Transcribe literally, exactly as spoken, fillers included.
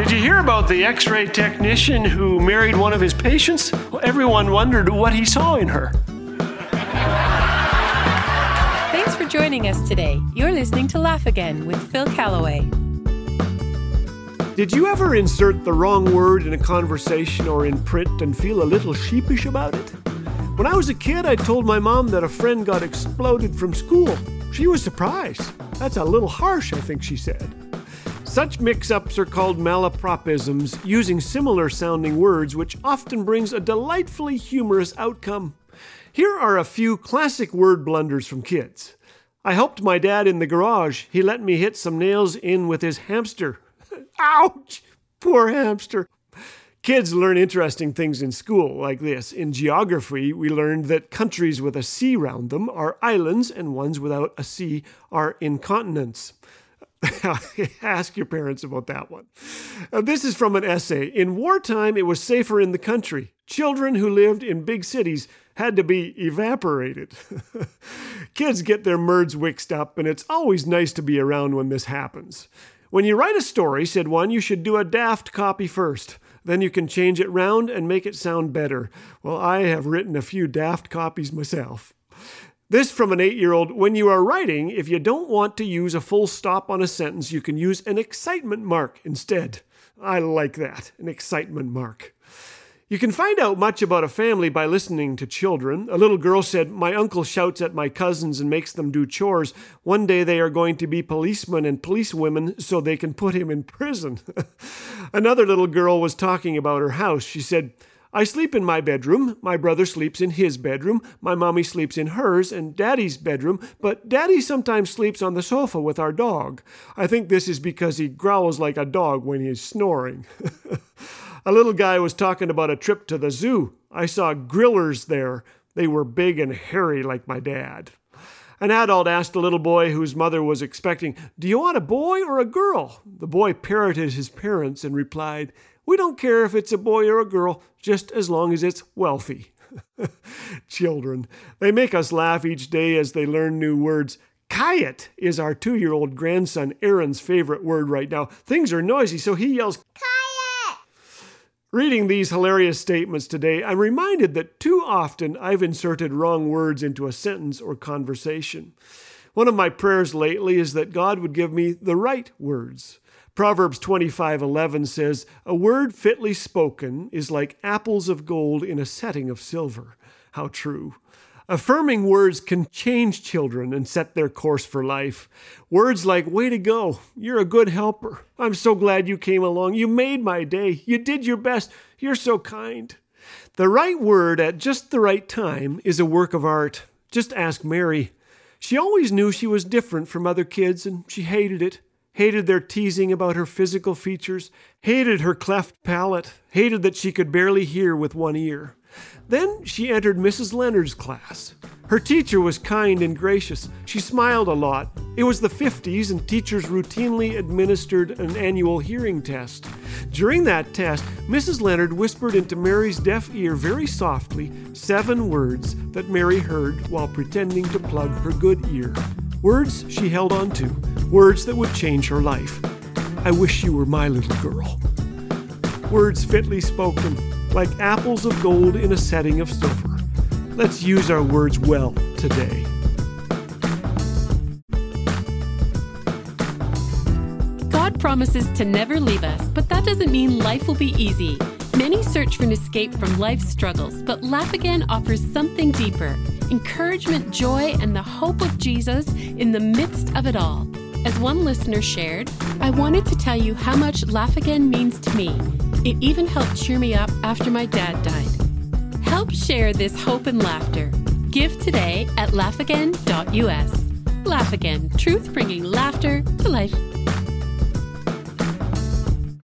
Did you hear about the x-ray technician who married one of his patients? Well, everyone wondered what he saw in her. Thanks for joining us today. You're listening to Laugh Again with Phil Callaway. Did you ever insert the wrong word in a conversation or in print and feel a little sheepish about it? When I was a kid, I told my mom that a friend got exploded from school. She was surprised. That's a little harsh, I think she said. Such mix-ups are called malapropisms, using similar-sounding words, which often brings a delightfully humorous outcome. Here are a few classic word blunders from kids. I helped my dad in the garage. He let me hit some nails in with his hamster. Ouch! Poor hamster. Kids learn interesting things in school, like this. In geography, we learned that countries with a sea round them are islands, and ones without a sea are incontinents. Ask your parents about that one. Uh, this is from an essay. In wartime, it was safer in the country. Children who lived in big cities had to be evaporated. Kids get their merds mixed up, and it's always nice to be around when this happens. When you write a story, said one, you should do a daft copy first. Then you can change it round and make it sound better. Well, I have written a few daft copies myself. This from an eight-year-old. When you are writing, if you don't want to use a full stop on a sentence, you can use an excitement mark instead. I like that, an excitement mark. You can find out much about a family by listening to children. A little girl said, "My uncle shouts at my cousins and makes them do chores. One day they are going to be policemen and policewomen so they can put him in prison." Another little girl was talking about her house. She said, "I sleep in my bedroom, my brother sleeps in his bedroom, my mommy sleeps in hers and daddy's bedroom, but daddy sometimes sleeps on the sofa with our dog. I think this is because he growls like a dog when he is snoring." A little guy was talking about a trip to the zoo. "I saw grillers there. They were big and hairy like my dad." An adult asked a little boy whose mother was expecting, "Do you want a boy or a girl?" The boy parroted his parents and replied, "We don't care if it's a boy or a girl, just as long as it's wealthy." Children, they make us laugh each day as they learn new words. Kayet is our two-year-old grandson Aaron's favorite word right now. Things are noisy, so he yells, "Kayet!" Reading these hilarious statements today, I'm reminded that too often I've inserted wrong words into a sentence or conversation. One of my prayers lately is that God would give me the right words. Proverbs twenty-five eleven says, "A word fitly spoken is like apples of gold in a setting of silver." How true. Affirming words can change children and set their course for life. Words like, "Way to go, you're a good helper. I'm so glad you came along. You made my day. You did your best. You're so kind." The right word at just the right time is a work of art. Just ask Mary. She always knew she was different from other kids, and she hated it. Hated their teasing about her physical features, hated her cleft palate, hated that she could barely hear with one ear. Then she entered Missus Leonard's class. Her teacher was kind and gracious. She smiled a lot. It was the fifties, and teachers routinely administered an annual hearing test. During that test, Missus Leonard whispered into Mary's deaf ear very softly seven words that Mary heard while pretending to plug her good ear. Words she held on to. Words that would change her life. "I wish you were my little girl." Words fitly spoken, like apples of gold in a setting of silver. Let's use our words well today. God promises to never leave us, but that doesn't mean life will be easy. Many search for an escape from life's struggles, but Laugh Again offers something deeper: encouragement, joy, and the hope of Jesus in the midst of it all. As one listener shared, "I wanted to tell you how much Laugh Again means to me. It even helped cheer me up after my dad died." Help share this hope and laughter. Give today at laugh again dot u s. Laugh Again, truth bringing laughter to life.